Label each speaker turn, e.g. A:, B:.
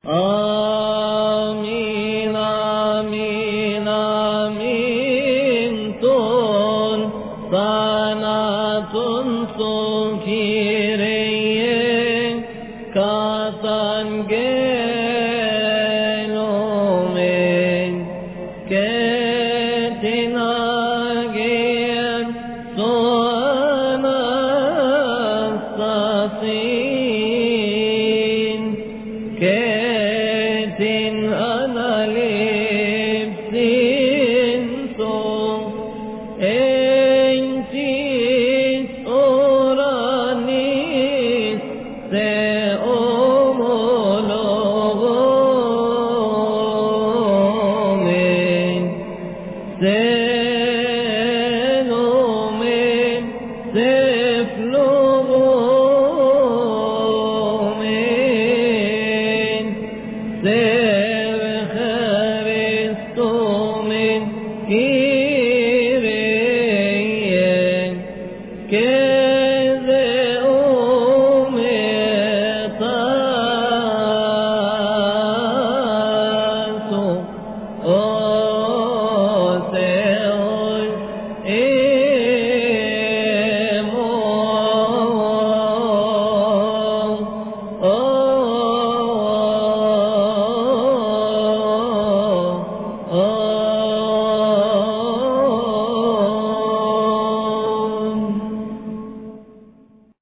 A: آمين آمين آمين تون ساناتون سوكيريه كاتان جيلومين كتنا جيل سوانا ساسين كتن أنا لبسين سو انتيس أورانيس سأمولوغومين سنومين سفلوغومين